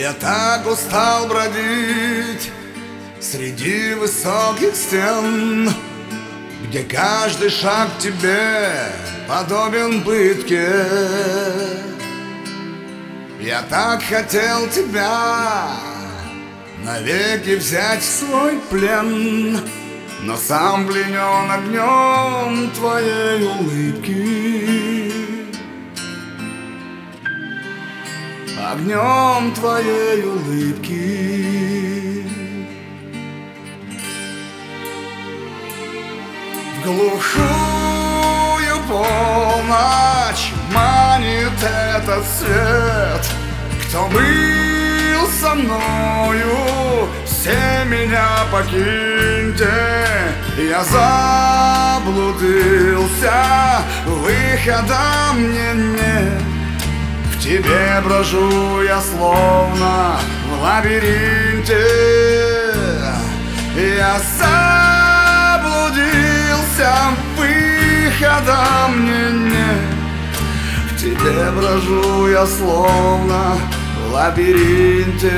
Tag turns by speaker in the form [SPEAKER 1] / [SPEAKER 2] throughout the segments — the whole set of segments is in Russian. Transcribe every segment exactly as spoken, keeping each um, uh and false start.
[SPEAKER 1] Я так устал бродить среди высоких стен, где каждый шаг тебе подобен пытке. Я так хотел тебя навеки взять в свой плен, но сам пленен огнем твоей улыбки, огнем твоей улыбки. В глухую полночь манит этот свет. Кто был со мною, все меня покиньте. Я заблудился, выхода мне нет. В тебе брожу я словно в лабиринте. Я заблудился, выхода мне нет. В тебе брожу я словно в лабиринте.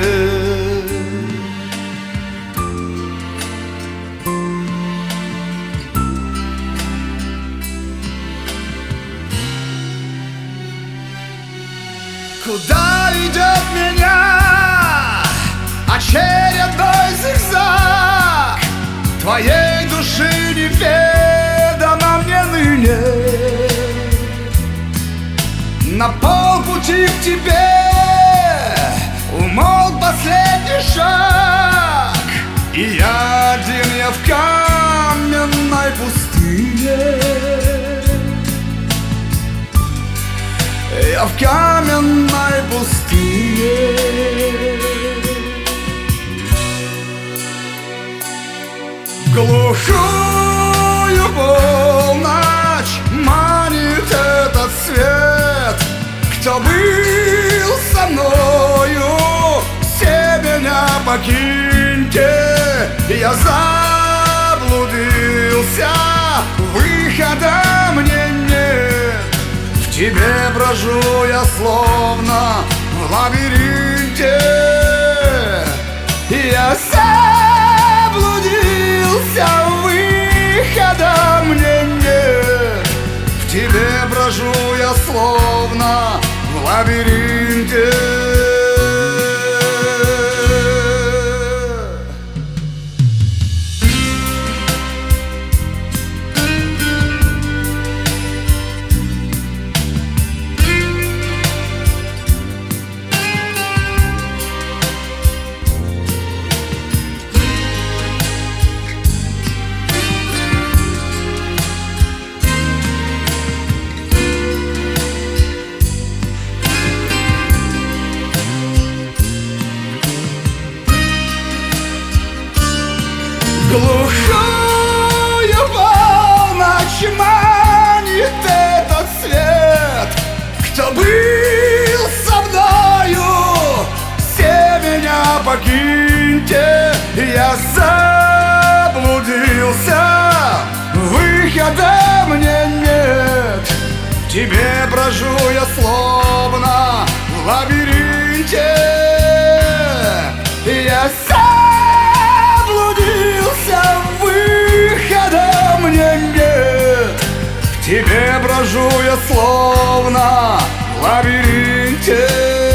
[SPEAKER 1] Куда ведет меня очередной зигзаг? Твоей души неведомо мне ныне. На полпути к тебе умолк последний шаг, и я один, я в каменной пустыне. Я в каменной пустыне. В глухую полночь манит этот свет. Кто был со мною, все меня покиньте. Я заблудился, выхода мне нет. В тебе брожу я словно в лабиринте. Я заблудился, выхода мне нет. В тебе брожу я словно в лабиринте. Глухую полночь манит этот свет. Кто был со мною, все меня покиньте. Я заблудился, выхода мне нет. В тебе брожу я словно в лабиринте. Я выхода мне нет. В тебе брожу я словно в лабиринте.